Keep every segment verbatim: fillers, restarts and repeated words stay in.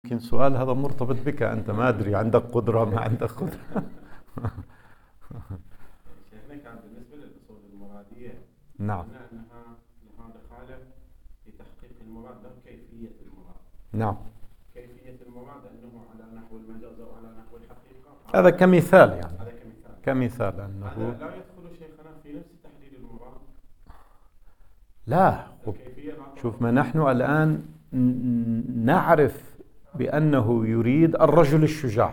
يمكن سؤال هذا مرتبط بك أنت، ما أدري عندك قدرة ما عندك قدرة. شيخنا كان بالنسبة للأصول المرادية نعم قلنا أنها لها دخالة في تحقيق المراد له كيفية المراد. نعم كيفية المراد أنه على نحو المجاز أو على نحو الحقيقة. هذا كمثال يعني هذا كمثال. كمثال أنه هذا لا يدخل شيخنا في نفس تحديد المراد. لا. شوف، ما نحن الآن نعرف بأنه يريد الرجل الشجاع،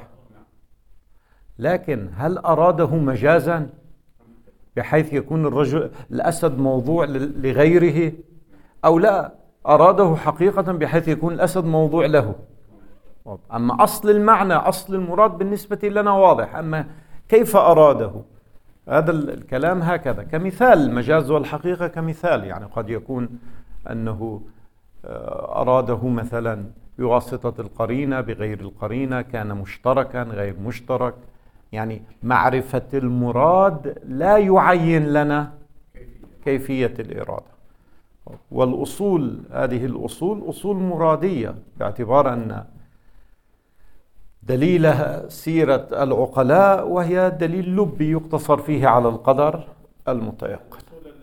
لكن هل أراده مجازا بحيث يكون الرجل الأسد موضوع لغيره، أو لا أراده حقيقة بحيث يكون الأسد موضوع له؟ أما أصل المعنى أصل المراد بالنسبة لنا واضح، أما كيف أراده هذا الكلام هكذا كمثال. المجاز والحقيقة كمثال، يعني قد يكون أنه أراده مثلا بواسطة القرينة بغير القرينة، كان مشتركا غير مشترك. يعني معرفة المراد لا يعين لنا كيفية الإرادة. والأصول هذه الأصول أصول مرادية، باعتبار أن دليلها سيرة العقلاء، وهي دليل لبي يقتصر فيه على القدر المتيقن.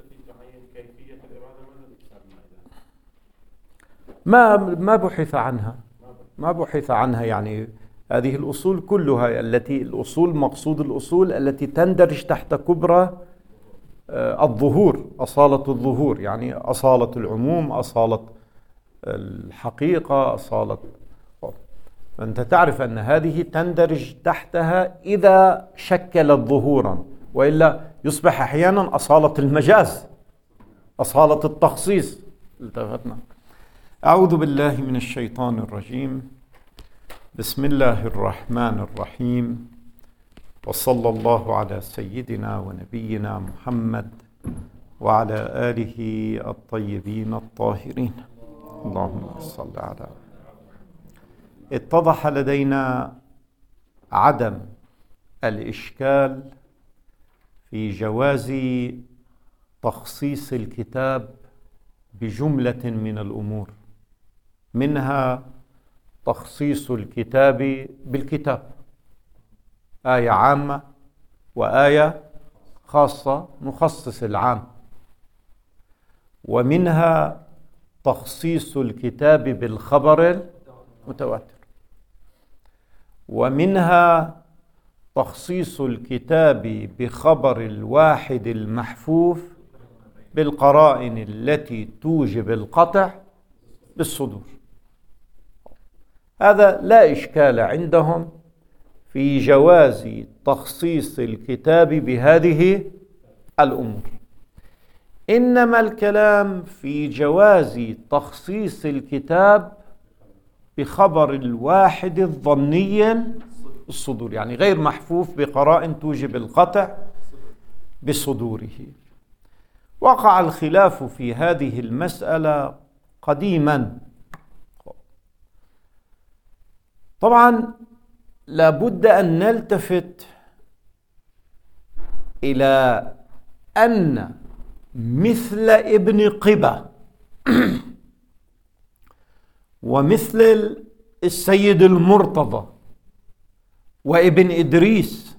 ما ما بحث عنها ما بحث عنها يعني هذه الأصول كلها التي الأصول مقصود الأصول التي تندرج تحت كبرى الظهور، أصالة الظهور، يعني أصالة العموم، أصالة الحقيقة، أصالة. أنت تعرف أن هذه تندرج تحتها إذا شكلت ظهورا، وإلا يصبح أحيانا أصالة المجاز، أصالة التخصيص. التفتنا. أعوذ بالله من الشيطان الرجيم. بسم الله الرحمن الرحيم، وصلى الله على سيدنا ونبينا محمد وعلى آله الطيبين الطاهرين. اللهم صل على. اتضح لدينا عدم الإشكال في جواز تخصيص الكتاب بجملة من الأمور، منها تخصيص الكتاب بالكتاب، آية عامة وآية خاصة نخصص العام، ومنها تخصيص الكتاب بالخبر المتواتر، ومنها تخصيص الكتاب بخبر الواحد المحفوف بالقرائن التي توجب القطع بالصدور. هذا لا إشكال عندهم في جواز تخصيص الكتاب بهذه الأمور، إنما الكلام في جواز تخصيص الكتاب بخبر الواحد الظني الصدور، يعني غير محفوف بقرائن توجب القطع بصدوره. وقع الخلاف في هذه المسألة قديما. طبعا لابد أن نلتفت إلى أن مثل ابن قبة ومثل السيد المرتضى وابن إدريس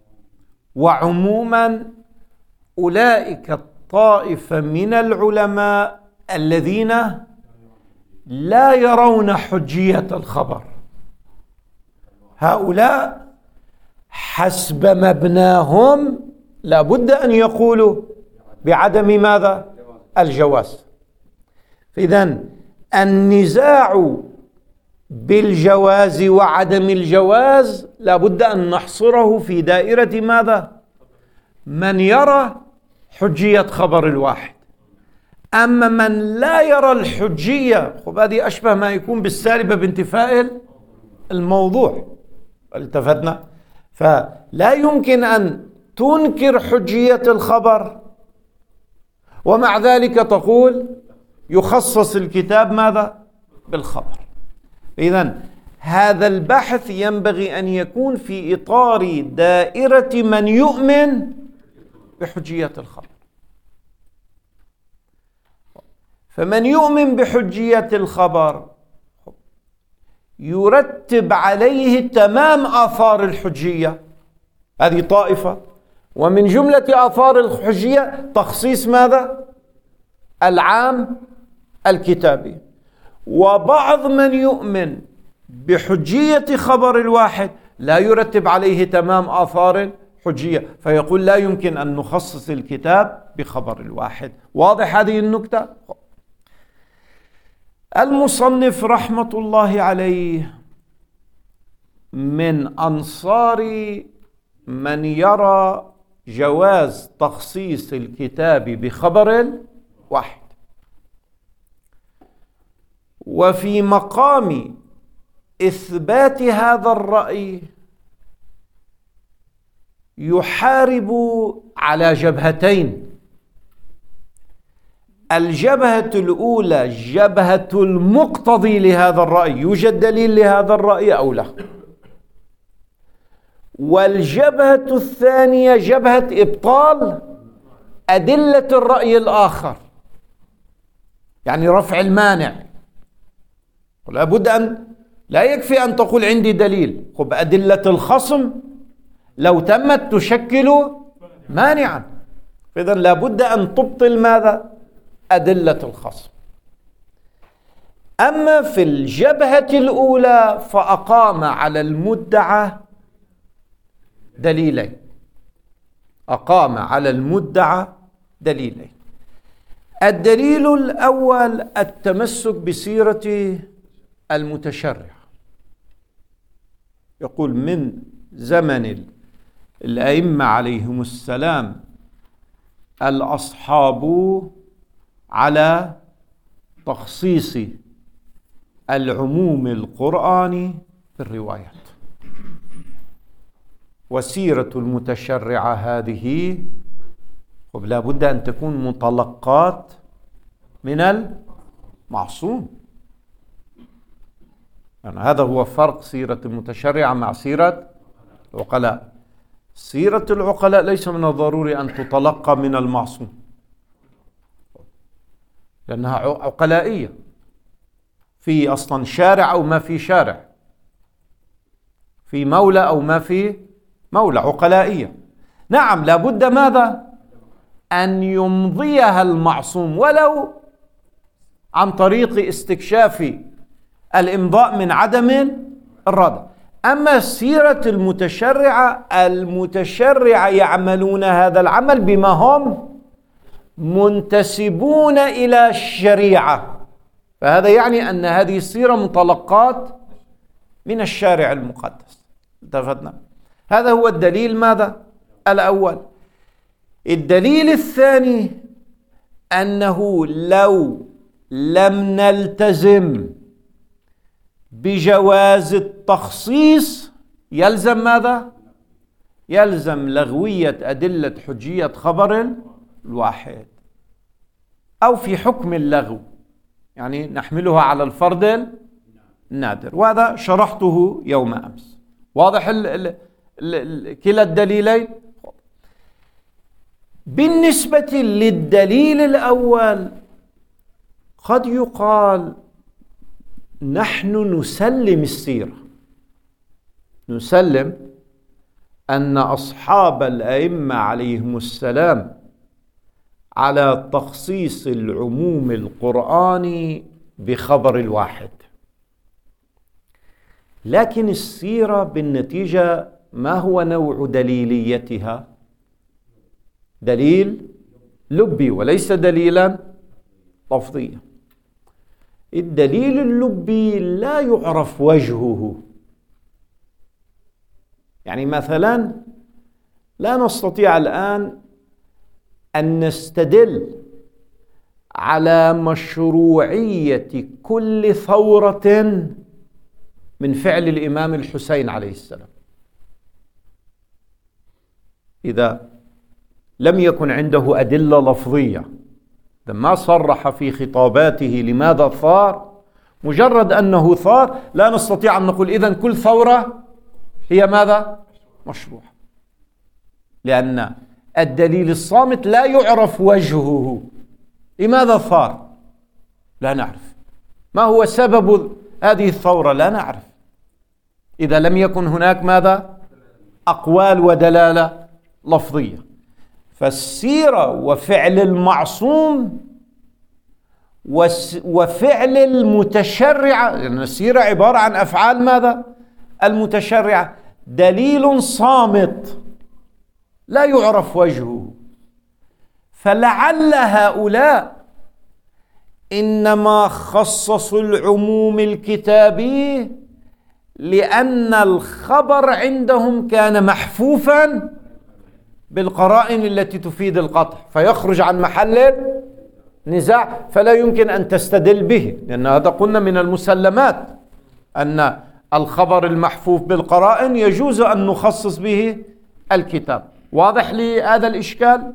وعموما أولئك الطائفة من العلماء الذين لا يرون حجية الخبر، هؤلاء حسب مبناهم لابد أن يقولوا بعدم ماذا؟ الجواز. إذن النزاع بالجواز وعدم الجواز لابد أن نحصره في دائرة ماذا؟ من يرى حجية خبر الواحد. أما من لا يرى الحجية، هذه أشبه ما يكون بالسالبة بانتفاء الموضوع. التفتنا. فلا يمكن أن تنكر حجية الخبر ومع ذلك تقول يخصص الكتاب ماذا؟ بالخبر. إذن هذا البحث ينبغي أن يكون في إطار دائرة من يؤمن بحجية الخبر. فمن يؤمن بحجية الخبر يرتب عليه تمام آثار الحجية، هذه طائفة. ومن جملة آثار الحجية تخصيص ماذا؟ العام الكتابي. وبعض من يؤمن بحجية خبر الواحد لا يرتب عليه تمام آثار الحجية، فيقول لا يمكن أن نخصص الكتاب بخبر الواحد. واضح هذه النكتة؟ المصنف رحمة الله عليه من أنصار من يرى جواز تخصيص الكتاب بخبر واحد، وفي مقام إثبات هذا الرأي يحارب على جبهتين. الجبهة الأولى جبهة المقتضي لهذا الرأي، يوجد دليل لهذا الرأي أو لا. والجبهة الثانية جبهة إبطال أدلة الرأي الآخر، يعني رفع المانع. ولا بد أن لا يكفي أن تقول عندي دليل، خب أدلة الخصم لو تمت تشكل مانعا، فإذا لا بد أن تبطل ماذا؟ أدلة الخصم. أما في الجبهة الأولى فأقام على المدعى دليلين، أقام على المدعى دليلين. الدليل الأول التمسك بسيرة المتشرع، يقول من زمن الأئمة عليهم السلام الأصحاب على تخصيص العموم القرآني في الروايات، وسيرة المتشرع هذه لا بد أن تكون متلقات من المعصوم. يعني هذا هو فرق سيرة المتشرع مع سيرة العقلاء. سيرة العقلاء ليس من الضروري أن تتلقى من المعصوم، لأنها عقلائية، في أصلا شارع أو ما في شارع، في مولى أو ما في مولى، عقلائية. نعم لابد ماذا؟ أن يمضيها المعصوم ولو عن طريق استكشاف الإمضاء من عدم الردع. أما سيرة المتشرعة، المتشرعة يعملون هذا العمل بما هم منتسبون إلى الشريعة، فهذا يعني أن هذه السيرة متلقات من الشارع المقدس. اتفقنا؟ هذا هو الدليل ماذا؟ الأول. الدليل الثاني أنه لو لم نلتزم بجواز التخصيص يلزم ماذا؟ يلزم لغوية أدلة حجية خبر الواحد، أو في حكم اللغو، يعني نحملها على الفرد النادر، وهذا شرحته يوم أمس. واضح ال ال ال كلا الدليلين؟ بالنسبة للدليل الأول قد يقال نحن نسلم السيرة، نسلم أن أصحاب الأئمة عليهم السلام على تخصيص العموم القرآني بخبر الواحد، لكن السيرة بالنتيجة ما هو نوع دليليتها؟ دليل لبي وليس دليلا لفظيا. الدليل اللبي لا يعرف وجهه، يعني مثلا لا نستطيع الآن أن نستدل على مشروعية كل ثورة من فعل الإمام الحسين عليه السلام إذا لم يكن عنده أدلة لفظية، ما صرح في خطاباته لماذا ثار، مجرد أنه ثار لا نستطيع أن نقول إذن كل ثورة هي ماذا؟ مشروع، لأن الدليل الصامت لا يعرف وجهه. لماذا ثار؟ لا نعرف. ما هو سبب هذه الثورة؟ لا نعرف. إذا لم يكن هناك ماذا؟ أقوال ودلالة لفظية. فالسيرة وفعل المعصوم وفعل المتشرعة، لأن السيرة عبارة عن أفعال ماذا؟ المتشرعة، دليل صامت لا يعرف وجهه. فلعل هؤلاء إنما خصصوا العموم الكتابي لأن الخبر عندهم كان محفوفا بالقرائن التي تفيد القطع، فيخرج عن محل نزاع، فلا يمكن أن تستدل به، لأن هذا قلنا من المسلمات أن الخبر المحفوف بالقرائن يجوز أن نخصص به الكتاب. واضح لي هذا الإشكال؟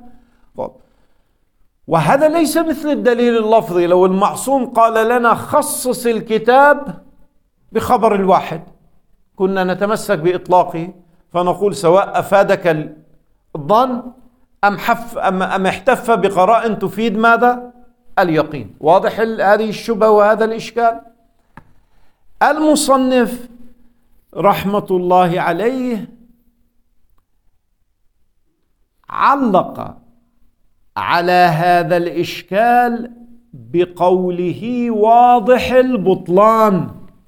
وهذا ليس مثل الدليل اللفظي. لو المعصوم قال لنا خصص الكتاب بخبر الواحد كنا نتمسك بإطلاقه، فنقول سواء أفادك الظن أم, حف أم, أم احتف بقرائن تفيد ماذا؟ اليقين. واضح هذه الشبهة وهذا الإشكال؟ المصنف رحمة الله عليه علق على هذا الإشكال بقوله واضح البطلان،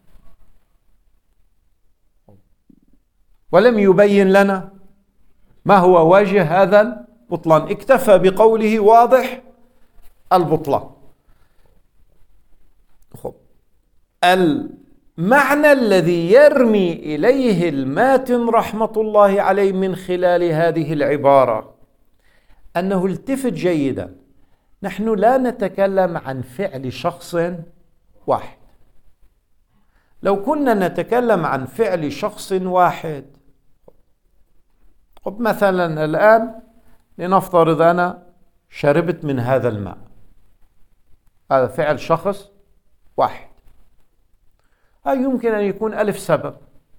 ولم يبين لنا ما هو وجه هذا البطلان، اكتفى بقوله واضح البطلان. المعنى الذي يرمي إليه الماتن رحمة الله عليه من خلال هذه العبارة أنه التفت جيدا، نحن لا نتكلم عن فعل شخص واحد. لو كنا نتكلم عن فعل شخص واحد، مثلا الآن لنفترض أنا شربت من هذا الماء، هذا فعل شخص واحد، هذا يمكن أن يكون ألف سبب.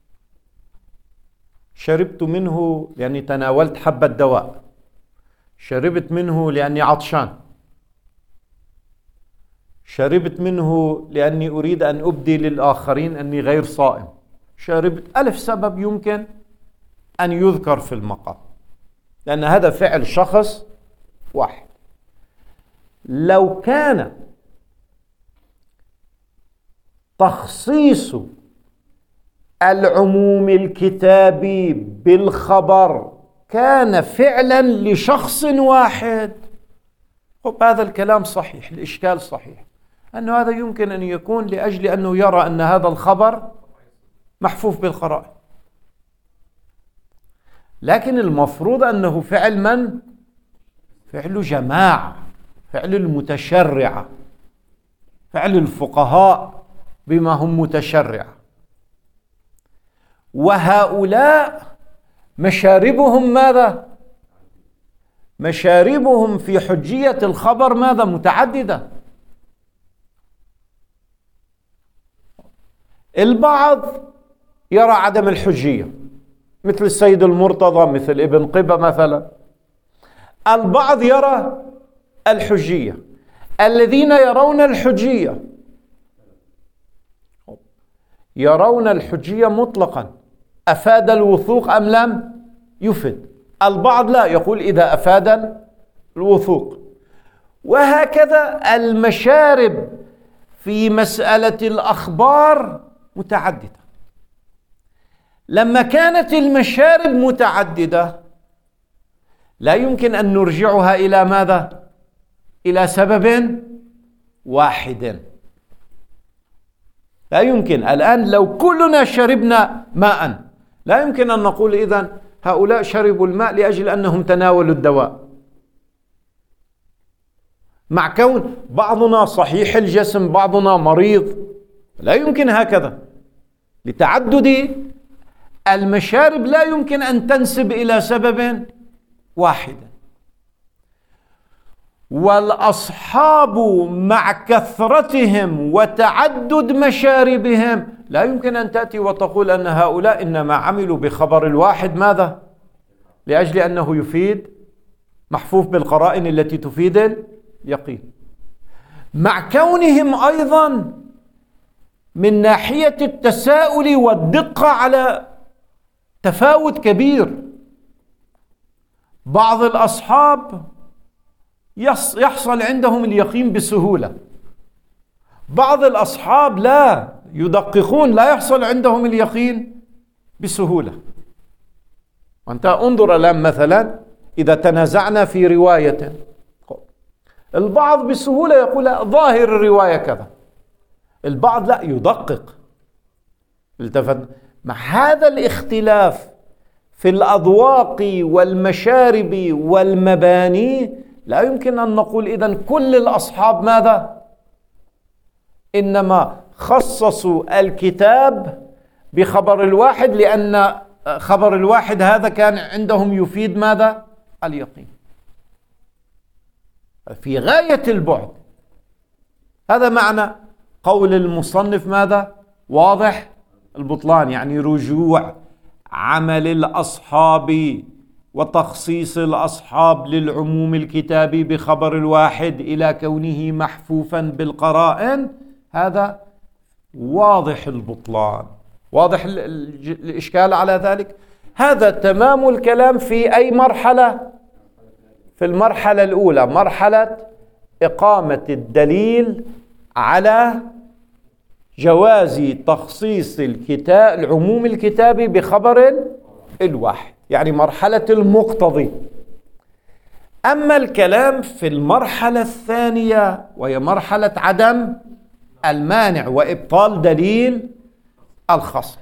شربت منه لأني تناولت حبة دواء، شربت منه لأني عطشان، شربت منه لأني أريد أن أبدي للآخرين أني غير صائم، شربت ألف سبب يمكن أن يذكر في المقام، لأن هذا فعل شخص واحد. لو كان تخصيص العموم الكتابي بالخبر كان فعلا لشخص واحد، هذا الكلام صحيح، الإشكال صحيح، أنه هذا يمكن أن يكون لأجل أنه يرى أن هذا الخبر محفوف بالقرائن، لكن المفروض أنه فعل من؟ فعل جماعة، فعل المتشرعة، فعل الفقهاء بما هم متشرعة. وهؤلاء مشاربهم ماذا؟ مشاربهم في حجية الخبر ماذا؟ متعددة. البعض يرى عدم الحجية مثل السيد المرتضى، مثل ابن قبة مثلا. البعض يرى الحجية. الذين يرون الحجية يرون الحجية مطلقا، أفاد الوثوق أم لم يفد. البعض لا، يقول إذا أفاد الوثوق. وهكذا المشارب في مسألة الأخبار متعددة. لما كانت المشارب متعددة لا يمكن أن نرجعها إلى ماذا؟ إلى سبب واحد. لا يمكن. الآن لو كلنا شربنا ماء لا يمكن أن نقول إذن هؤلاء شربوا الماء لأجل أنهم تناولوا الدواء، مع كون بعضنا صحيح الجسم بعضنا مريض. لا يمكن هكذا. لتعدد المشارب لا يمكن أن تنسب إلى سبب واحد. والأصحاب مع كثرتهم وتعدد مشاربهم لا يمكن أن تأتي وتقول أن هؤلاء إنما عملوا بخبر الواحد ماذا؟ لأجل أنه يفيد محفوف بالقرائن التي تفيد اليقين، مع كونهم أيضا من ناحية التساؤل والدقة على تفاوت كبير. بعض الأصحاب يحصل عندهم اليقين بسهولة، بعض الأصحاب لا يدققون، لا يحصل عندهم اليقين بسهولة. وأنت انظر الآن مثلا إذا تنازعنا في رواية، البعض بسهولة يقول ظاهر الرواية كذا، البعض لا يدقق. التفت مع هذا الاختلاف في الأذواق والمشارب والمباني، لا يمكن أن نقول إذن كل الأصحاب ماذا؟ إنما خصصوا الكتاب بخبر الواحد لأن خبر الواحد هذا كان عندهم يفيد ماذا؟ اليقين. في غاية البعد. هذا معنى قول المصنف ماذا؟ واضح البطلان، يعني رجوع عمل الأصحاب وتخصيص الأصحاب للعموم الكتابي بخبر الواحد إلى كونه محفوفا بالقرائن، هذا واضح البطلان. واضح الإشكال على ذلك؟ هذا تمام الكلام في أي مرحلة؟ في المرحلة الأولى، مرحلة إقامة الدليل على جواز تخصيص الكتاب العموم الكتابي بخبر الواحد، يعني مرحلة المقتضي. أما الكلام في المرحلة الثانية وهي مرحلة عدم المانع وإبطال دليل الخصم.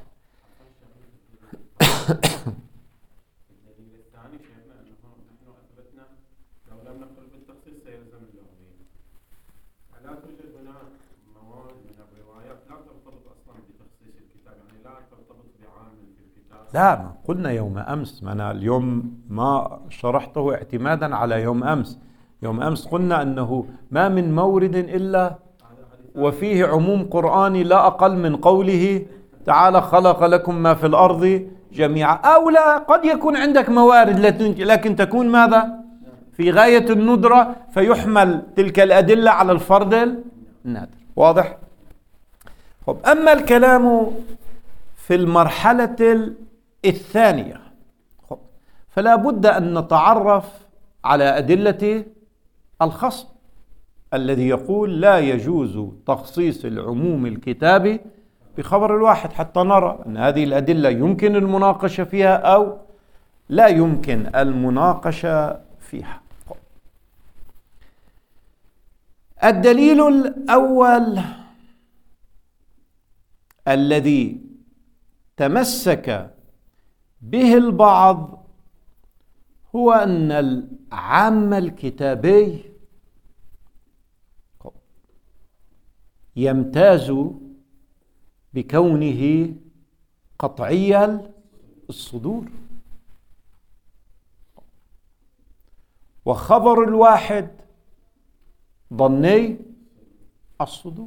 لا، ما قلنا يوم أمس، ما أنا اليوم ما شرحته اعتمادا على يوم أمس. يوم أمس قلنا أنه ما من مورد إلا وفيه عموم قرآني لا أقل من قوله تعالى خلق لكم ما في الأرض جميعا. أو لا، قد يكون عندك موارد لكن تكون ماذا؟ في غاية الندرة، فيحمل تلك الأدلة على الفرد النادر. واضح؟ طب أما الكلام في المرحلة الثانية، فلا بد أن نتعرف على أدلة الخصم الذي يقول لا يجوز تخصيص العموم الكتابي بخبر الواحد، حتى نرى أن هذه الأدلة يمكن المناقشة فيها أو لا يمكن المناقشة فيها. الدليل الأول الذي تمسك به البعض هو أن العام الكتابي يمتاز بكونه قطعي الصدور، وخبر الواحد ظني الصدور.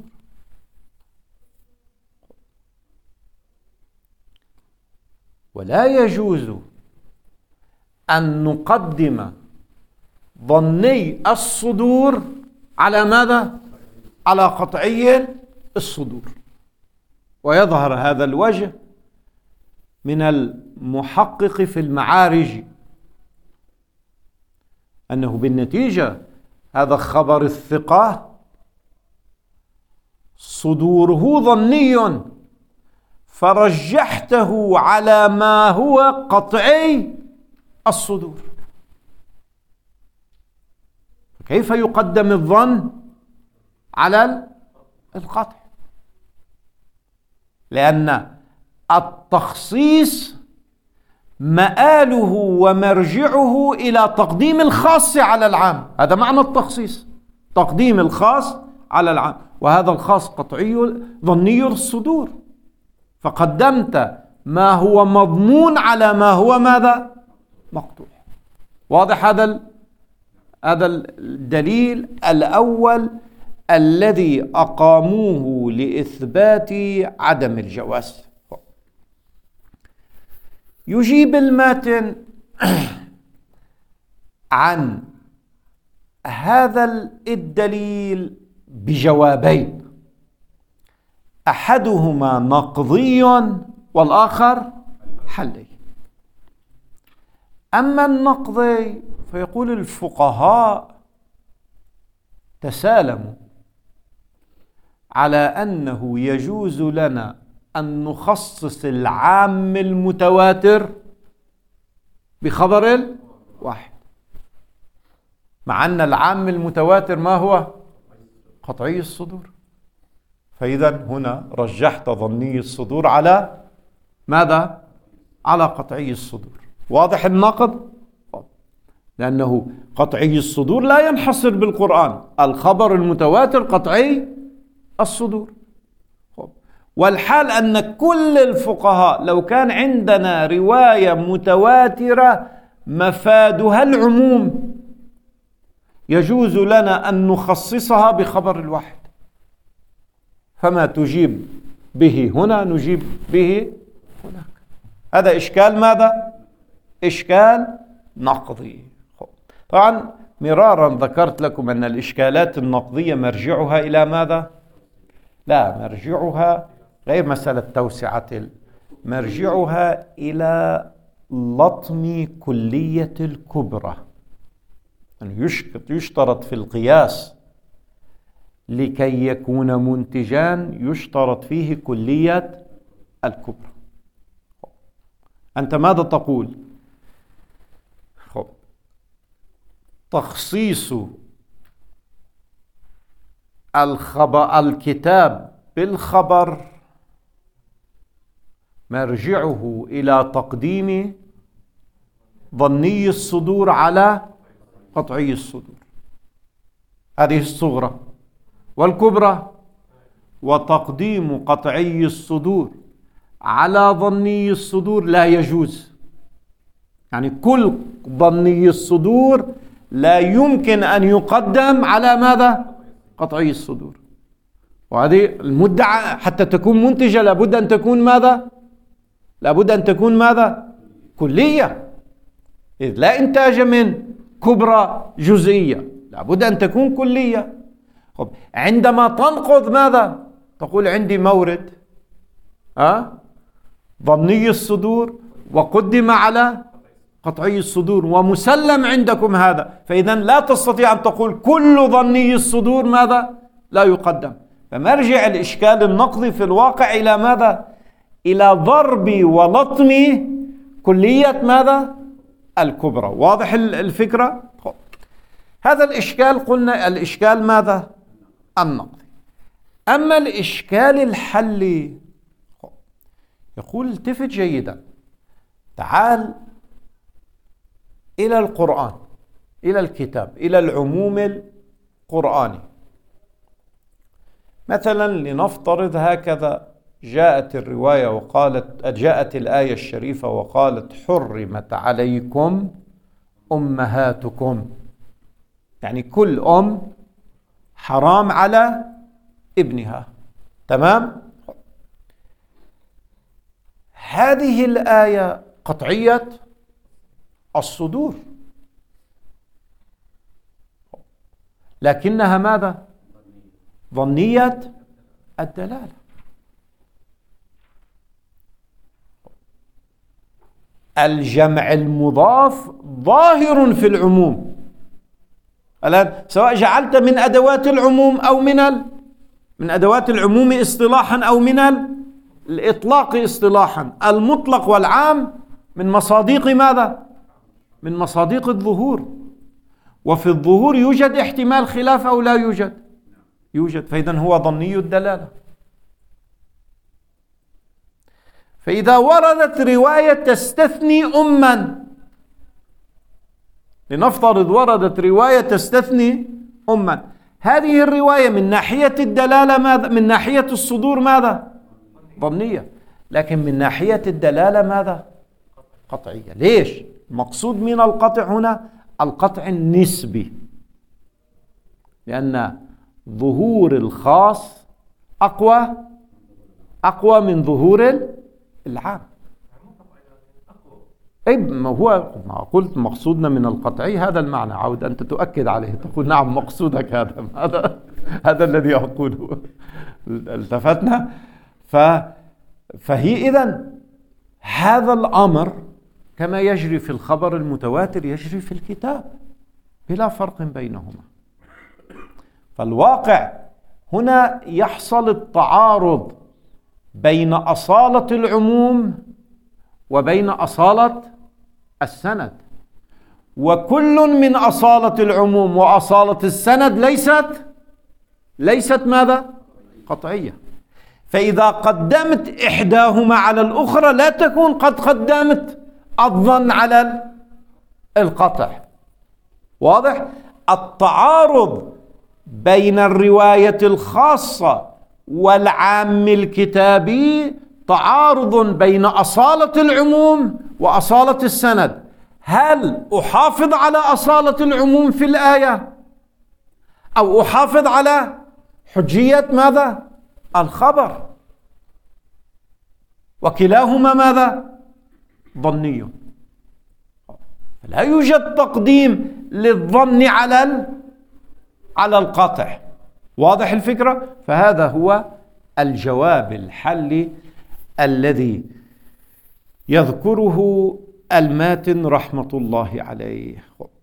ولا يجوز أن نقدم ظني الصدور على ماذا؟ على قطعي الصدور. ويظهر هذا الوجه من المحقق في المعارج أنه بالنتيجة هذا خبر الثقة صدوره ظني، فرجحته على ما هو قطعي الصدور. كيف يقدم الظن على القطع؟ لأن التخصيص مآله ومرجعه إلى تقديم الخاص على العام. هذا معنى التخصيص، تقديم الخاص على العام، وهذا الخاص قطعي ظني الصدور، فقدمت ما هو مضمون على ما هو ماذا؟ مقطوع. واضح هذا هذا الدليل الأول الذي أقاموه لإثبات عدم الجواز. يجيب الماتن عن هذا الدليل بجوابين. أحدهما نقضي والآخر حلي. أما النقضي فيقول الفقهاء تسالموا على أنه يجوز لنا أن نخصص العام المتواتر بخبر واحد، مع أن العام المتواتر ما هو؟ قطعي الصدور. فإذا هنا رجحت ظني الصدور على ماذا؟ على قطعي الصدور. واضح النقد؟ لأنه قطعي الصدور لا ينحصر بالقرآن، الخبر المتواتر قطعي الصدور. والحال أن كل الفقهاء لو كان عندنا رواية متواترة مفادها العموم يجوز لنا أن نخصصها بخبر الواحد، فما تجيب به هنا نجيب به هناك. هذا إشكال ماذا؟ إشكال نقضي. طبعا مرارا ذكرت لكم أن الإشكالات النقضية مرجعها إلى ماذا؟ لا، مرجعها غير مسألة توسعة، مرجعها إلى لطم كلية الكبرى. يعني يشترط في القياس لكي يكون منتجان يشترط فيه كلية الكبرى. أنت ماذا تقول؟ خب. تخصيص الخبر الكتاب بالخبر مرجعه إلى تقديم ظني الصدور على قطعي الصدور. هذه الصغرى. والكبرى وتقديم قطعي الصدور على ظني الصدور لا يجوز. يعني كل ظني الصدور لا يمكن أن يقدم على ماذا؟ قطعي الصدور. وهذه المدعى حتى تكون منتجة لابد أن تكون ماذا؟ لابد أن تكون ماذا؟ كلية، إذ لا إنتاج من كبرى جزئية، لابد أن تكون كلية. خب. عندما تنقض ماذا؟ تقول عندي مورد أه؟ ظني الصدور وقدم على قطعي الصدور ومسلم عندكم هذا، فإذا لا تستطيع أن تقول كل ظني الصدور ماذا؟ لا يقدم. فمرجع الإشكال النقضي في الواقع إلى ماذا؟ إلى ضرب ولطم كلية ماذا؟ الكبرى. واضح الفكرة؟ هذا الإشكال قلنا الإشكال ماذا؟ النقضي. أما الإشكال الحلي يقول التفت جيدا، تعال إلى القرآن، إلى الكتاب، إلى العموم القرآني. مثلا لنفترض هكذا، جاءت الرواية وقالت، جاءت الآية الشريفة وقالت حرمت عليكم أمهاتكم، يعني كل أم حرام على ابنها. تمام؟ هذه الآية قطعية الصدور، لكنها ماذا؟ ظنية الدلالة. الجمع المضاف ظاهر في العموم. الآن سواء جعلت من أدوات العموم أو من ال... من أدوات العموم اصطلاحا أو من ال... الإطلاق اصطلاحا، المطلق والعام من مصادق ماذا؟ من مصادق الظهور. وفي الظهور يوجد احتمال خلاف أو لا يوجد؟ يوجد. فإذا هو ظني الدلالة. فإذا وردت رواية تستثني أما، لنفترض وردت رواية تستثني أما، هذه الرواية من ناحية الدلالة ماذا؟ من ناحية الصدور ماذا؟ ظنية، لكن من ناحية الدلالة ماذا؟ قطعية. ليش؟ المقصود من القطع هنا القطع النسبي، لأن ظهور الخاص أقوى أقوى من ظهور العام. أي ما هو ما قلت مقصودنا من القطعي هذا المعنى، عود أنت تؤكد عليه، تقول نعم مقصودك هذا هذا هذا الذي أقوله. التفتنا ف فهي إذن هذا الأمر كما يجري في الخبر المتواتر يجري في الكتاب بلا فرق بينهما. فالواقع هنا يحصل التعارض بين أصالة العموم وبين أصالة السند، وكل من أصالة العموم وأصالة السند ليست ليست ماذا؟ قطعية. فإذا قدمت إحداهما على الأخرى لا تكون قد قدمت الظن على القطع. واضح؟ التعارض بين الرواية الخاصة والعام الكتابي تعارض بين أصالة العموم وأصالة السند. هل أحافظ على أصالة العموم في الآية أو أحافظ على حجية ماذا؟ الخبر. وكلاهما ماذا؟ ظني. لا يوجد تقديم للظن على على القطع. واضح الفكرة؟ فهذا هو الجواب الحلي الذي يذكره الماتن رحمة الله عليه.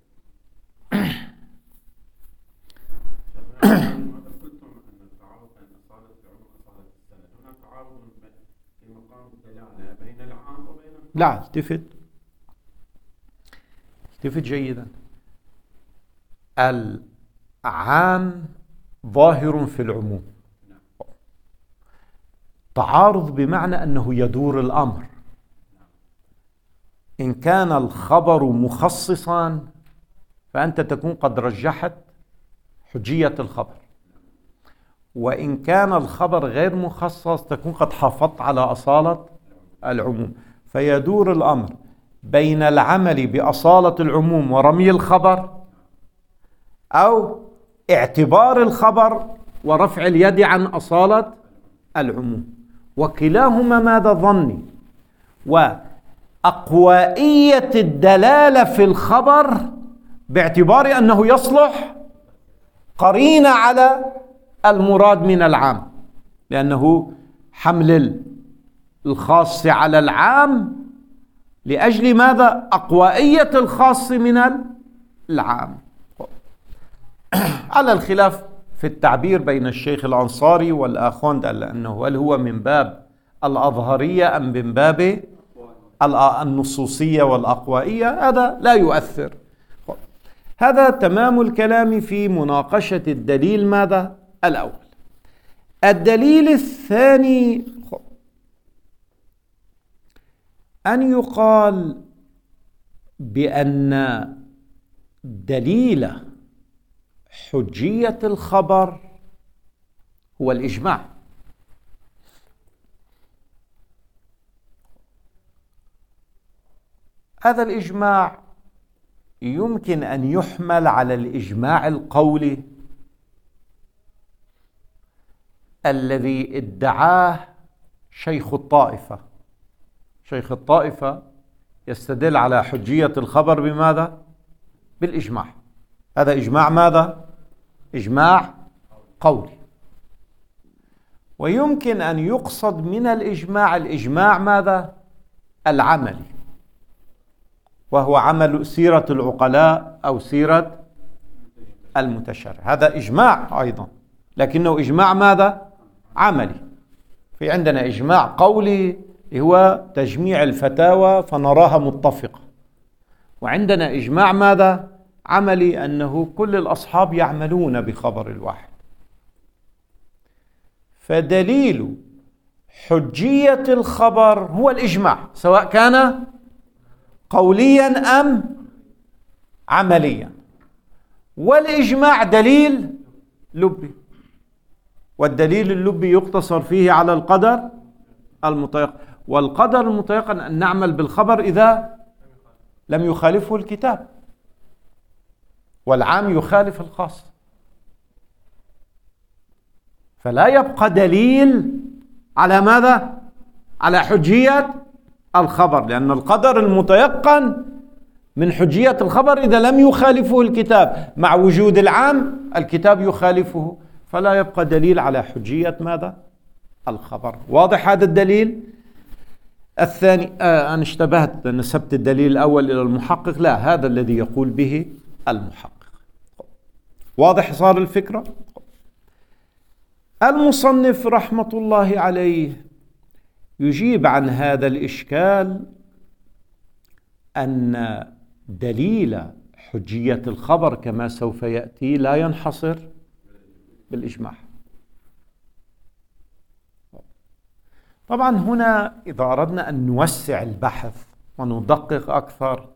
لا، التفت التفت جيدا. العام ظاهر في العموم، تعارض بمعنى أنه يدور الأمر. إن كان الخبر مخصصا فأنت تكون قد رجحت حجية الخبر، وإن كان الخبر غير مخصص تكون قد حافظت على أصالة العموم. فيدور الأمر بين العمل بأصالة العموم ورمي الخبر، أو اعتبار الخبر ورفع اليد عن أصالة العموم. وكلاهما ماذا؟ ظني. وأقوائية الدلالة في الخبر باعتبار أنه يصلح قرينة على المراد من العام، لأنه حمل الخاص على العام لأجل ماذا؟ أقوائية الخاص من العام. على الخلاف في التعبير بين الشيخ الأنصاري والآخوند، أنه هل هو من باب الأظهرية أم من باب النصوصية والأقوائية، هذا لا يؤثر. هذا تمام الكلام في مناقشة الدليل ماذا؟ الأول. الدليل الثاني أن يقال بأن دليل حجية الخبر هو الإجماع. هذا الإجماع يمكن أن يحمل على الإجماع القولي الذي ادعاه شيخ الطائفة. شيخ الطائفة يستدل على حجية الخبر بماذا؟ بالإجماع. هذا إجماع ماذا؟ إجماع قولي. ويمكن أن يقصد من الإجماع الإجماع ماذا؟ العملي، وهو عمل سيرة العقلاء أو سيرة المتشرع. هذا إجماع أيضا، لكنه إجماع ماذا؟ عملي. في عندنا إجماع قولي هو تجميع الفتاوى فنراها متفقة، وعندنا إجماع ماذا؟ عملي، أنه كل الأصحاب يعملون بخبر الواحد. فدليل حجية الخبر هو الإجماع، سواء كان قوليا أم عمليا. والإجماع دليل لبي، والدليل اللبي يقتصر فيه على القدر المتيقن. والقدر المتيقن أن نعمل بالخبر إذا لم يخالفه الكتاب، والعام يخالف الخاص. فلا يبقى دليل على ماذا؟ على حجية الخبر، لأن القدر المتيقن من حجية الخبر إذا لم يخالفه الكتاب، مع وجود العام الكتاب يخالفه، فلا يبقى دليل على حجية ماذا؟ الخبر. واضح هذا الدليل الثاني؟ آه أنا اشتبهت، نسبت الدليل الأول إلى المحقق، لا، هذا الذي يقول به المحقق. واضح صار الفكرة؟ المصنف رحمة الله عليه يجيب عن هذا الإشكال أن دليل حجية الخبر كما سوف يأتي لا ينحصر بالإجماع. طبعا هنا إذا أردنا أن نوسع البحث وندقق أكثر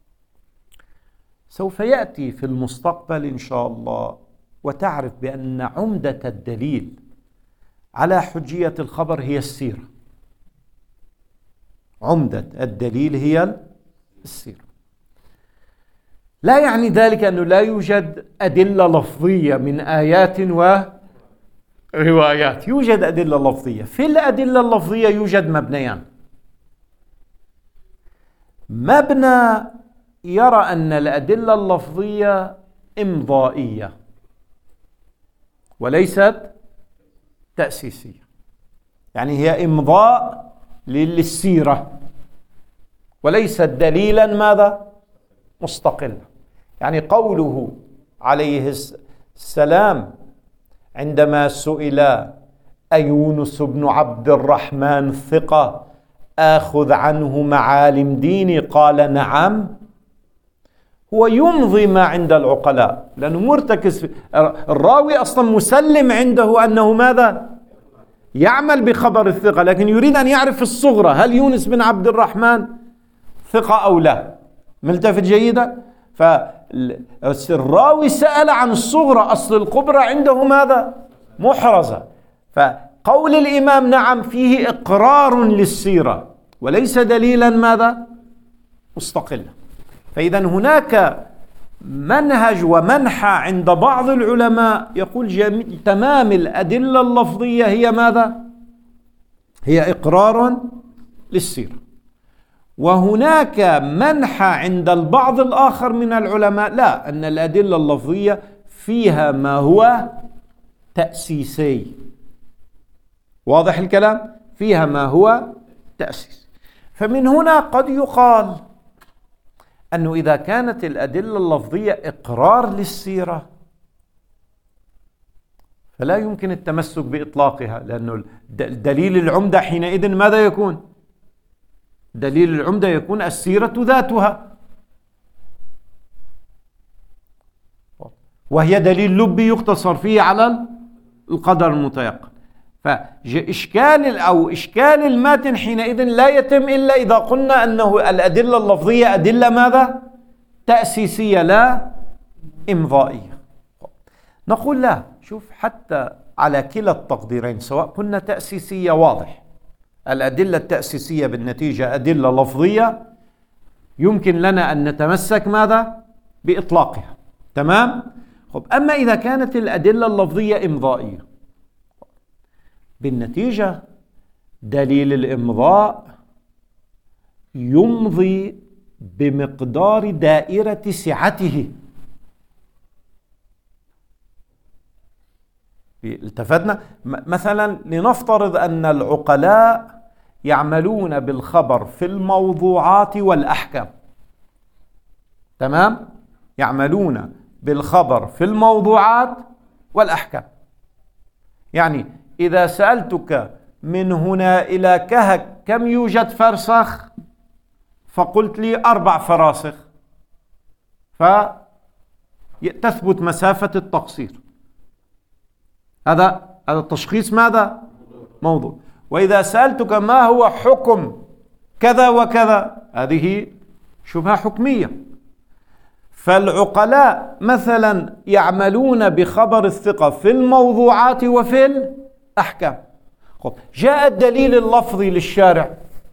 سوف يأتي في المستقبل إن شاء الله، وتعرف بأن عمدة الدليل على حجية الخبر هي السيرة. عمدة الدليل هي السيرة. لا يعني ذلك أنه لا يوجد أدلة لفظية من آيات وروايات، يوجد أدلة لفظية. في الأدلة اللفظية يوجد مبنيان. مبنى يرى أن الأدلة اللفظية إمضائية وليست تأسيسية، يعني هي إمضاء للسيرة وليست دليلا ماذا؟ مستقلا. يعني قوله عليه السلام عندما سئل أيونس بن عبد الرحمن ثقة آخذ عنه معالم ديني قال نعم، هو يمضي ما عند العقلاء لأنه مرتكز في الراوي أصلا مسلم عنده أنه ماذا؟ يعمل بخبر الثقة، لكن يريد أن يعرف الصغرى، هل يونس بن عبد الرحمن ثقة أو لا؟ ملتفت جيدا؟ فالراوي سأل عن الصغرى، أصل الكبرى عنده ماذا؟ محرزة. فقول الإمام نعم فيه إقرار للسيرة وليس دليلا ماذا؟ مستقلا. فإذا هناك منهج ومنحى عند بعض العلماء يقول جميع تمام الأدلة اللفظية هي ماذا؟ هي إقرار للسيرة. وهناك منحى عند البعض الآخر من العلماء لا، أن الأدلة اللفظية فيها ما هو تأسيسي. واضح الكلام؟ فيها ما هو تأسيس. فمن هنا قد يقال أنه إذا كانت الأدلة اللفظية إقرار للسيرة فلا يمكن التمسك بإطلاقها، لأنه دليل العمدة حينئذ ماذا يكون؟ دليل العمدة يكون السيرة ذاتها، وهي دليل لبي يقتصر فيه على القدر المتيقن. فإشكال أو إشكال الماتن حينئذ لا يتم إلا إذا قلنا أنه الأدلة اللفظية أدلة ماذا؟ تأسيسية لا إمضائية. نقول لا، شوف حتى على كلا التقديرين سواء كنا تأسيسية واضح، الأدلة التأسيسية بالنتيجة أدلة لفظية يمكن لنا أن نتمسك ماذا؟ بإطلاقها. تمام؟ خب، أما إذا كانت الأدلة اللفظية إمضائية بالنتيجة دليل الإمضاء يمضي بمقدار دائرة سعته. التفتنا مثلا لنفترض أن العقلاء يعملون بالخبر في الموضوعات والأحكام. تمام؟ يعملون بالخبر في الموضوعات والأحكام. يعني إذا سألتك من هنا إلى كهك كم يوجد فرسخ؟ فقلت لي أربع فراسخ، فتثبت مسافة التقصير. هذا هذا التشخيص ماذا؟ موضوع. وإذا سألتك ما هو حكم كذا وكذا، هذه شبهة حكمية. فالعقلاء مثلا يعملون بخبر الثقة في الموضوعات وفي الأحكام. جاء الدليل اللفظي للشارع،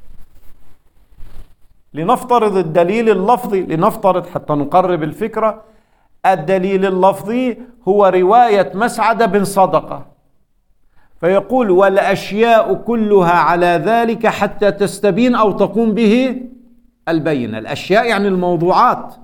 لنفترض الدليل اللفظي، لنفترض حتى نقرب الفكرة، الدليل اللفظي هو رواية مسعد بن صدقة، فيقول والأشياء كلها على ذلك حتى تستبين أو تقوم به البينة. الأشياء يعني الموضوعات،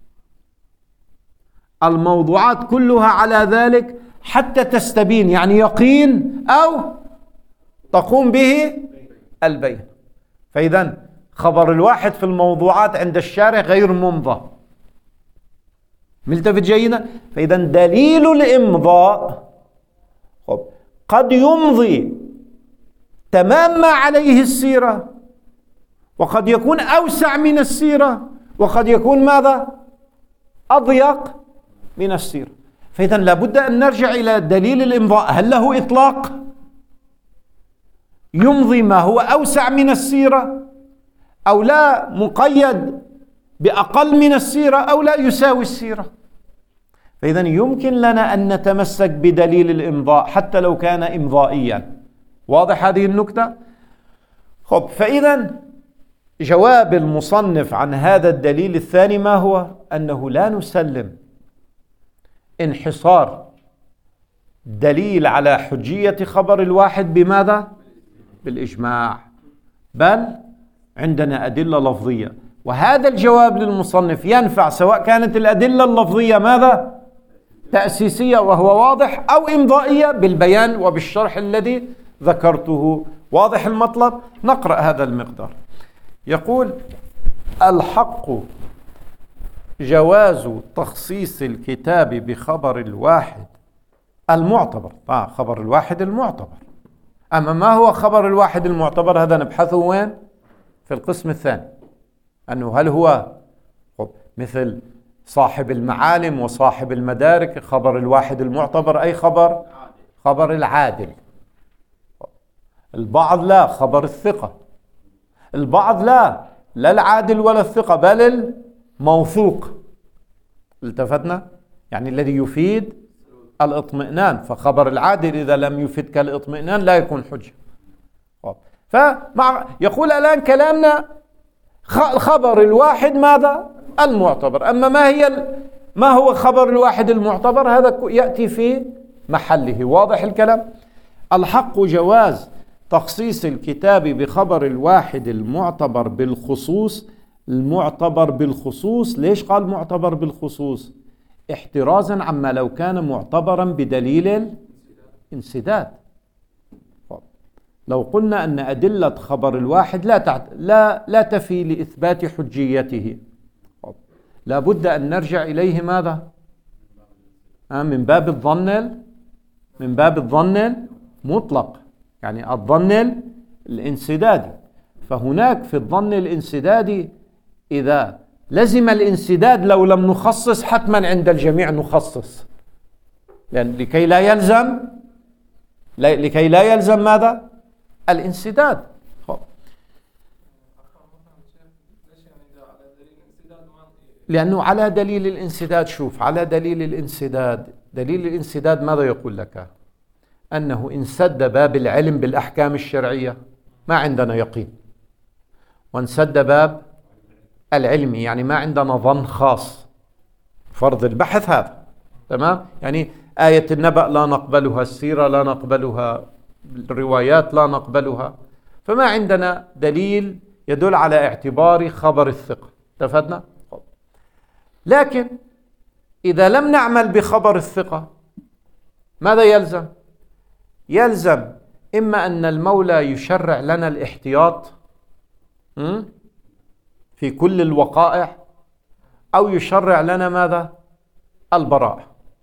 الموضوعات كلها على ذلك حتى تستبين يعني يقين أو تقوم به البين. فإذا خبر الواحد في الموضوعات عند الشارع غير ممضى. ملتفت جيدا؟ فإذا دليل الإمضاء قد يمضي تمام ما عليه السيرة، وقد يكون أوسع من السيرة، وقد يكون ماذا؟ أضيق من السيرة. فإذا لابد أن نرجع إلى دليل الإمضاء، هل له إطلاق يمضي ما هو أوسع من السيرة، أو لا مقيد بأقل من السيرة، أو لا يساوي السيرة؟ فإذا يمكن لنا أن نتمسك بدليل الإمضاء حتى لو كان إمضائيا. واضح هذه النكتة؟ خب، فإذا جواب المصنف عن هذا الدليل الثاني ما هو؟ أنه لا نسلم انحصار دليل على حجية خبر الواحد بماذا؟ بالإجماع، بل عندنا أدلة لفظية. وهذا الجواب للمصنف ينفع سواء كانت الأدلة اللفظية ماذا؟ تأسيسية وهو واضح، أو إمضائية بالبيان وبالشرح الذي ذكرته. واضح المطلب؟ نقرأ هذا المقدار. يقول: الحق جواز تخصيص الكتاب بخبر الواحد المعتبر. آه خبر الواحد المعتبر. أما ما هو خبر الواحد المعتبر؟ هذا نبحثه وين؟ في القسم الثاني، أنه هل هو مثل صاحب المعالم وصاحب المدارك خبر الواحد المعتبر أي خبر خبر العادل. البعض لا، خبر الثقة. البعض لا، لا العادل ولا الثقة، بل الموثوق. التفتنا؟ يعني الذي يفيد الاطمئنان. فخبر العادل إذا لم يفيدك الاطمئنان لا يكون حجة. فمع يقول الآن كلامنا خبر الواحد ماذا؟ المعتبر. أما ما هي ما هو خبر الواحد المعتبر؟ هذا يأتي في محله. واضح الكلام؟ الحق جواز تخصيص الكتاب بخبر الواحد المعتبر بالخصوص. المعتبر بالخصوص، ليش قال معتبر بالخصوص؟ احترازا عما لو كان معتبرا بدليل الانسداد. لو قلنا أن أدلة خبر الواحد لا تعت... لا لا تفي لإثبات حجيته، لا بد أن نرجع إليه ماذا؟ آه من باب الظن من باب الظن المطلق، يعني الظن الانسدادي. فهناك في الظن الانسدادي إذا لزم الانسداد لو لم نخصص حتما عند الجميع نخصص، لأن لكي لا يلزم لكي لا يلزم ماذا؟ الانسداد. لأنه على دليل الانسداد. شوف، على دليل الانسداد، دليل الانسداد ماذا يقول لك؟ أنه انسد باب العلم بالأحكام الشرعية ما عندنا يقين، وانسد باب العلم يعني ما عندنا ظن خاص، فرض البحث هذا. تمام؟ يعني آية النبأ لا نقبلها، السيرة لا نقبلها، الروايات لا نقبلها، فما عندنا دليل يدل على اعتبار خبر الثقة. اتفقنا؟ لكن إذا لم نعمل بخبر الثقة ماذا يلزم؟ يلزم إما أن المولى يشرع لنا الاحتياط في كل الوقائع، أو يشرع لنا ماذا؟ البراءة.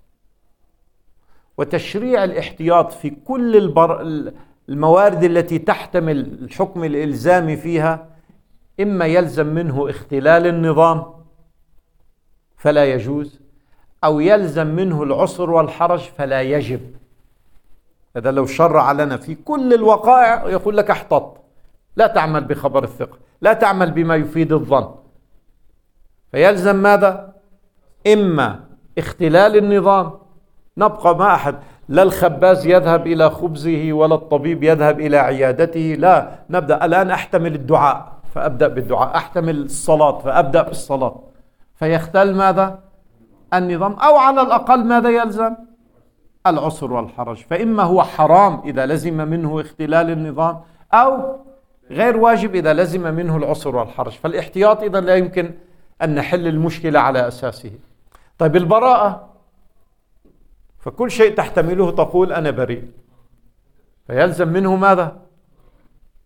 وتشريع الاحتياط في كل البر... الموارد التي تحتمل الحكم الإلزامي فيها إما يلزم منه اختلال النظام فلا يجوز، أو يلزم منه العسر والحرج فلا يجب. هذا لو شرع لنا في كل الوقائع يقول لك احتط، لا تعمل بخبر الثقة، لا تعمل بما يفيد الظن، فيلزم ماذا؟ إما اختلال النظام، نبقى ما أحد، لا الخباز يذهب إلى خبزه ولا الطبيب يذهب إلى عيادته، لا، نبدأ الآن أحتمل الدعاء فأبدأ بالدعاء، أحتمل الصلاة فأبدأ بالصلاة، فيختل ماذا؟ النظام. أو على الأقل ماذا يلزم؟ العسر والحرج. فإما هو حرام إذا لزم منه اختلال النظام، أو غير واجب إذا لزم منه العسر والحرج. فالاحتياط إذا لا يمكن أن نحل المشكلة على أساسه. طيب البراءة، فكل شيء تحتمله تقول أنا بريء، فيلزم منه ماذا؟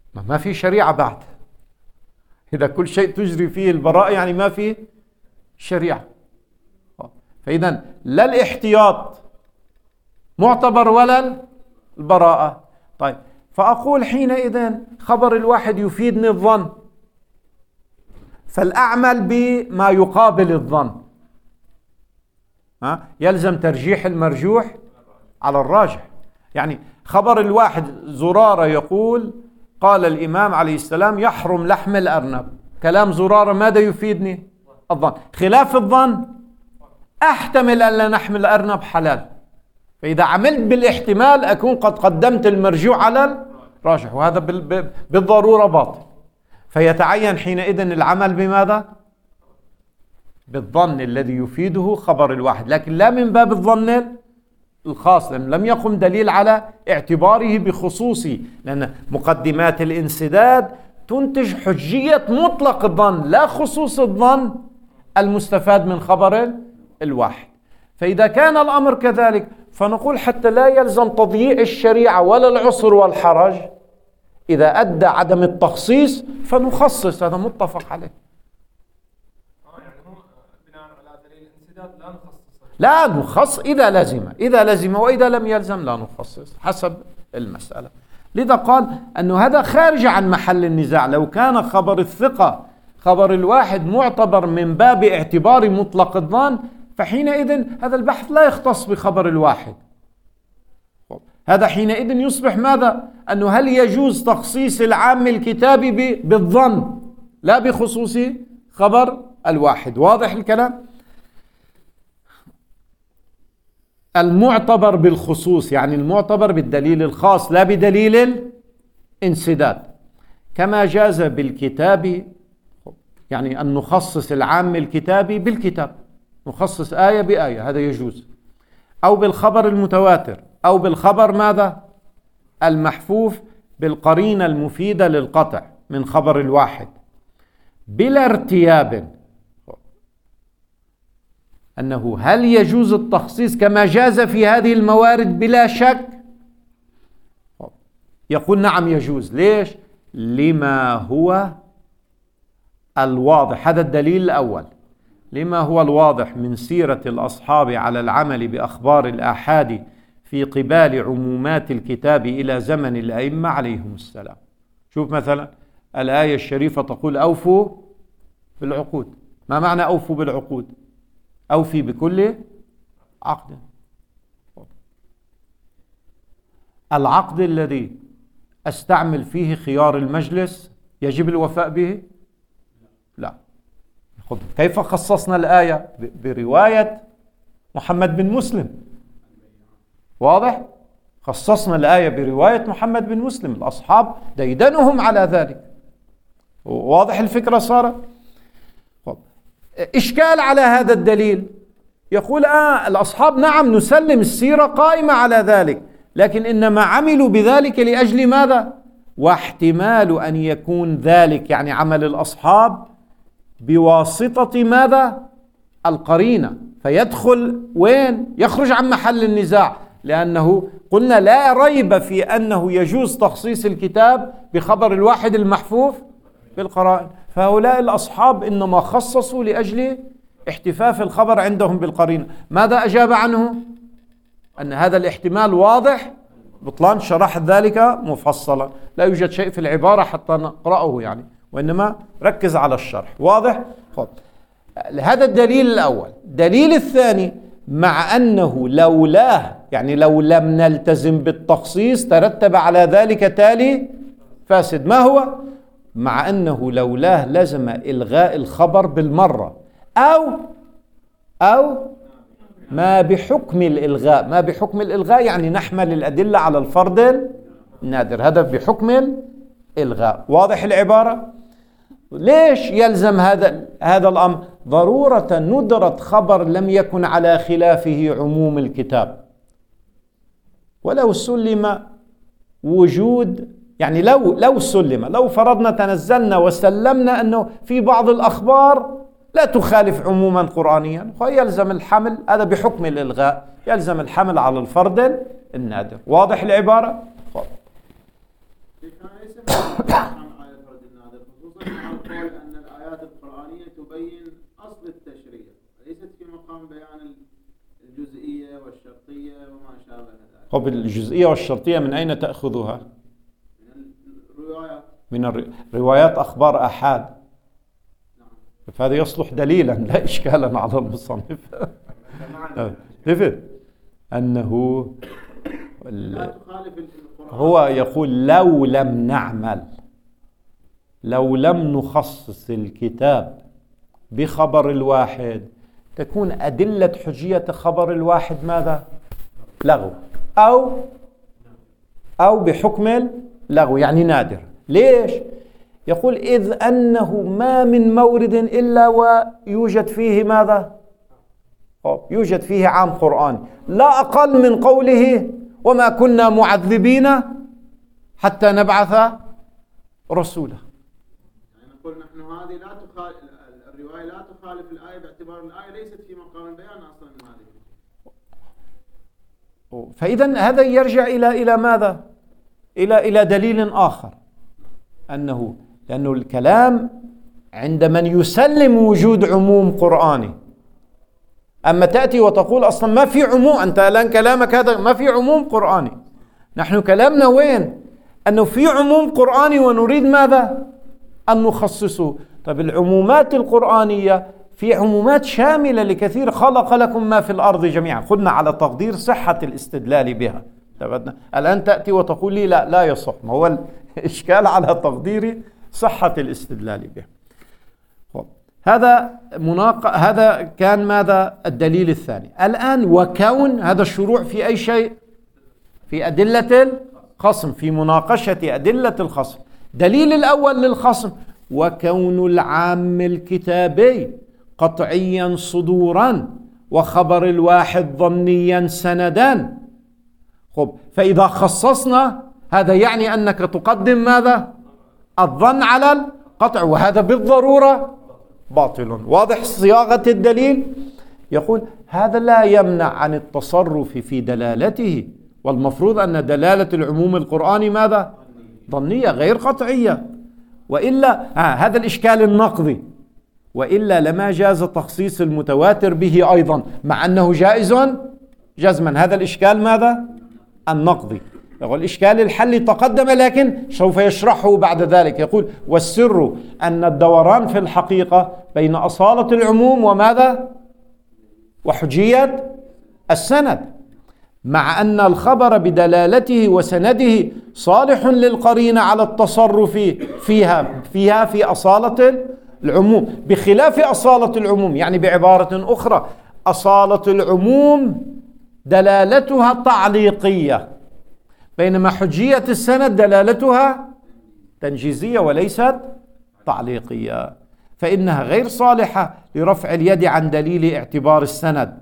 ما في شريعة بعد. إذا كل شيء تجري فيه البراءة يعني ما في شريعة. فإذا لا الاحتياط معتبر ولا البراءة. طيب، فأقول حينئذ خبر الواحد يفيدني الظن، فالأعمل بما يقابل الظن. ها؟ يلزم ترجيح المرجوح على الراجح. يعني خبر الواحد زرارة يقول قال الإمام عليه السلام يحرم لحم الأرنب، كلام زرارة ماذا يفيدني؟ الظن. خلاف الظن أحتمل أن لا نحم الأرنب حلال، فإذا عملت بالاحتمال أكون قد قدمت المرجوع على الراجح، وهذا بالضرورة باطل. فيتعين حينئذ العمل بماذا؟ بالظن الذي يفيده خبر الواحد، لكن لا من باب الظن الخاص، لأن لم يقم دليل على اعتباره بخصوصي، لأن مقدمات الانسداد تنتج حجية مطلق الظن لا خصوص الظن المستفاد من خبر الواحد. فإذا كان الأمر كذلك فنقول حتى لا يلزم تضييع الشريعة ولا العسر والحرج، إذا أدى عدم التخصيص فنخصص، هذا متفق عليه. لا نخص إذا لزم، إذا لزم، وإذا لم يلزم لا نخصص حسب المسألة. لذا قال أنه هذا خارج عن محل النزاع. لو كان خبر الثقة خبر الواحد معتبر من باب اعتبار مطلق الظن، فحينئذ هذا البحث لا يختص بخبر الواحد. هذا حينئذ يصبح ماذا؟ أنه هل يجوز تخصيص العام الكتابي بالظن لا بخصوص خبر الواحد. واضح الكلام؟ المعتبر بالخصوص يعني المعتبر بالدليل الخاص لا بدليل الانسداد، كما جاز بالكتاب يعني أن نخصص العام الكتابي بالكتاب، نخصص آية بآية، هذا يجوز، أو بالخبر المتواتر، أو بالخبر ماذا؟ المحفوف بالقرينة المفيدة للقطع من خبر الواحد بلا ارتياب، أنه هل يجوز التخصيص كما جاز في هذه الموارد بلا شك؟ يقول نعم يجوز. ليش؟ لما هو الواضح، هذا الدليل الأول، لما هو الواضح من سيرة الأصحاب على العمل بأخبار الآحاد في قبال عمومات الكتاب إلى زمن الأئمة عليهم السلام. شوف مثلا الآية الشريفة تقول أوفوا بالعقود. ما معنى أوفوا بالعقود؟ أوفي بكل عقد. العقد الذي أستعمل فيه خيار المجلس يجب الوفاء به؟ لا. كيف خصصنا الآية؟ برواية محمد بن مسلم. واضح؟ خصصنا الآية برواية محمد بن مسلم، الأصحاب ديدنهم على ذلك. واضح الفكرة صارت؟ إشكال على هذا الدليل، يقول آه الأصحاب نعم نسلم السيرة قائمة على ذلك، لكن إنما عملوا بذلك لأجل ماذا؟ واحتمال أن يكون ذلك يعني عمل الأصحاب بواسطة ماذا؟ القرينة، فيدخل وين؟ يخرج عن محل النزاع، لأنه قلنا لا ريب في أنه يجوز تخصيص الكتاب بخبر الواحد المحفوف بالقرائن. فهؤلاء الأصحاب إنما خصصوا لأجل احتفاف الخبر عندهم بالقرينة. ماذا أجاب عنه؟ أن هذا الاحتمال واضح بطلان، شرح ذلك مفصلا، لا يوجد شيء في العبارة حتى نقرأه يعني، وإنما ركز على الشرح. واضح؟ خب. هذا الدليل الأول. دليل الثاني، مع أنه لولاه يعني لو لم نلتزم بالتخصيص ترتب على ذلك تالي فاسد. ما هو؟ مع أنه لولاه لزم إلغاء الخبر بالمرة، أو أو ما بحكم الإلغاء. ما بحكم الإلغاء يعني نحمل الأدلة على الفرض النادر، هذا بحكم الإلغاء. واضح العبارة؟ ليش يلزم هذا هذا الأمر؟ ضرورة ندرة خبر لم يكن على خلافه عموم الكتاب. ولو سلم وجود يعني لو لو سلم لو فرضنا تنزلنا وسلمنا أنه في بعض الأخبار لا تخالف عموما قرآنيا، فيلزم الحمل، هذا بحكم الإلغاء، يلزم الحمل على الفرض النادر. واضح العبارة؟ عن آية فرد النادر، خصوصا مع القول أن الآيات القرآنية تبين أصل التشريع، ليست في مقام بيان الجزئية والشرطية وما شابه ذلك. طب الجزئية والشرطية من أين تأخذها؟ من الروايات، من الروايات أخبار أحاد. نعم. فهذا يصلح دليلا لا إشكالا على المصنف. لفت أنه لا تخالف القرآن. هو يقول لو لم نعمل، لو لم نخصص الكتاب بخبر الواحد تكون أدلة حجية خبر الواحد ماذا؟ لغو، أو أو بحكم اللغو يعني نادر. ليش؟ يقول إذ أنه ما من مورد إلا ويوجد فيه ماذا؟ يوجد فيه عام قرآن، لا أقل من قوله وما كنا معذبين حتى نبعث رسولا. يعني نقول نحن هذه لا تخالف الرواية، لا تخالف الآية باعتبار الآية ليست في مقام البيان أصلا من هذه. فإذا هذا يرجع إلى إلى ماذا؟ إلى إلى دليل آخر، أنه لأنه الكلام عند من يسلم وجود عموم قرآني. أما تأتي وتقول أصلا ما في عموم، أنت الآن كلامك هذا ما في عموم قرآني. نحن كلامنا وين؟ أنه في عموم قرآني ونريد ماذا؟ أن نخصصه. طيب العمومات القرآنية في عمومات شاملة لكثير، خلق لكم ما في الأرض جميعا، قلنا على تقدير صحة الاستدلال بها. الآن تأتي وتقول لي لا لا يصح، ما هو الإشكال على تقدير صحة الاستدلال بها. هذا مناق... هذا كان ماذا؟ الدليل الثاني. الآن وكون هذا الشروع في أي شيء؟ في أدلة الخصم، في مناقشة أدلة الخصم. دليل الأول للخصم وكون العام الكتابي قطعيا صدورا وخبر الواحد ضمنيا سندا. خب فإذا خصصنا هذا يعني أنك تقدم ماذا؟ الظن على القطع، وهذا بالضرورة باطل. واضح صياغة الدليل؟ يقول هذا لا يمنع عن التصرف في دلالته، والمفروض أن دلالة العموم القرآني ماذا؟ ظنية غير قطعية، وإلا آه هذا الإشكال النقضي، وإلا لما جاز تخصيص المتواتر به أيضا مع أنه جائز جزما. هذا الإشكال ماذا؟ النقضي. يقول الإشكال الحل تقدم لكن سوف يشرحه بعد ذلك. يقول والسر أن الدوران في الحقيقة بين أصالة العموم وماذا؟ وحجية السند، مع أن الخبر بدلالته وسنده صالح للقرينة على التصرف فيها فيها في أصالة العموم، بخلاف أصالة العموم. يعني بعبارة أخرى أصالة العموم دلالتها تعليقية، بينما حجية السند دلالتها تنجيزية وليست تعليقية، فإنها غير صالحة لرفع اليد عن دليل اعتبار السند.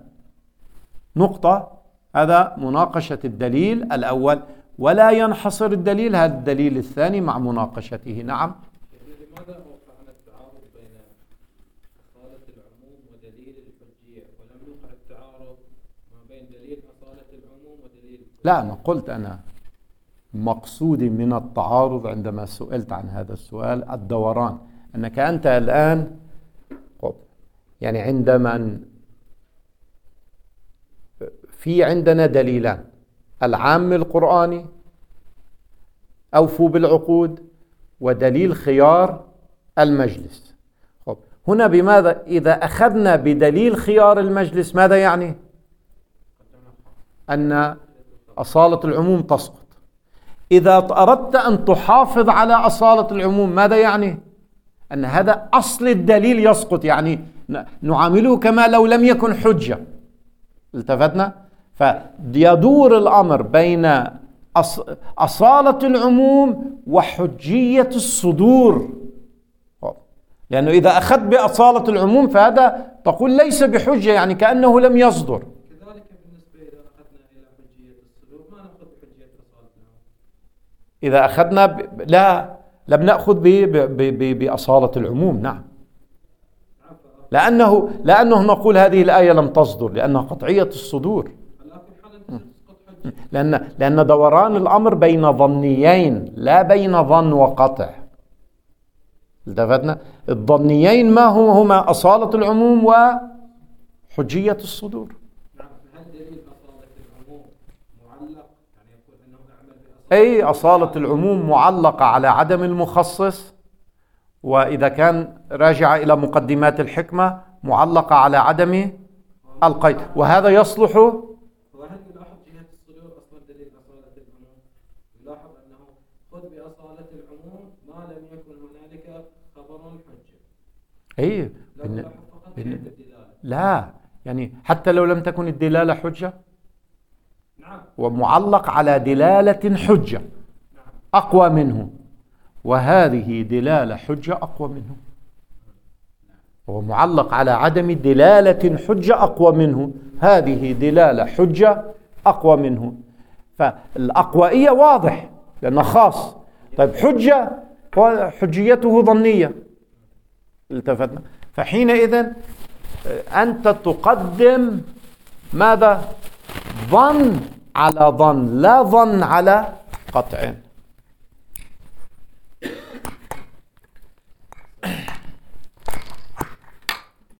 نقطة. هذا مناقشة الدليل الأول، ولا ينحصر الدليل هذا الدليل الثاني مع مناقشته. نعم. لماذا وقعنا التعارض بين أصالة العموم ودليل الحجية، ولم يوقع التعارض ما بين دليل أصالة العموم ودليل؟ لا، أنا قلت أنا مقصودي من التعارض عندما سئلت عن هذا السؤال الدوران، أنك أنت الآن يعني عندما في عندنا دليلان، العام القرآني أوفوا بالعقود، ودليل خيار المجلس. خب هنا بماذا؟ إذا أخذنا بدليل خيار المجلس ماذا يعني؟ أن أصالة العموم تسقط. إذا أردت أن تحافظ على أصالة العموم ماذا يعني؟ أن هذا أصل الدليل يسقط، يعني نعامله كما لو لم يكن حجة. التفتنا؟ فيدور الأمر بين أصالة العموم وحجية الصدور، لأنه إذا أخذت بأصالة العموم فهذا تقول ليس بحجة، يعني كأنه لم يصدر. كذلك بالنسبة إذا أخذنا إلى حجية الصدور ما نأخذ بحجية أصالة العموم. إذا أخذنا ب... لا لم نأخذ ب... ب... ب... بأصالة العموم. نعم، لأنه لأنه نقول هذه الآية لم تصدر لأنها قطعية الصدور. لكن حالا تسقط لأن لأن دوران الأمر بين ظنيين لا بين ظن وقطع. التفتنا؟ الظنيين ما هو هما أصالة العموم وحجية الصدور. نعم. هل دليل أصالة العموم معلق يعني يقول أنه أعمل بأصالة؟ أي أصالة العموم معلقة على عدم المخصص، وإذا كان راجع إلى مقدمات الحكمة معلقة على عدم القيد، وهذا يصلح. وهل يلاحظ جهة الصدور أصلا دليل أصالة العموم؟ يلاحظ أنه خذ بأصالة العموم ما لم يكن هنالك خبر حجة. أي لا بن... يلاحظ فقط بن... جهة الدلالة. لا يعني حتى لو لم تكن الدلالة حجة. نعم. ومعلق على دلالة حجة أقوى منه، وهذه دلالة حجة أقوى منه. هو معلق على عدم دلالة حجة أقوى منه، هذه دلالة حجة أقوى منه. فالأقوائية واضح لأنه خاص. طيب حجة حجيته ظنية. التفتنا؟ فحينئذ أنت تقدم ماذا؟ ظن على ظن، لا ظن على قطع.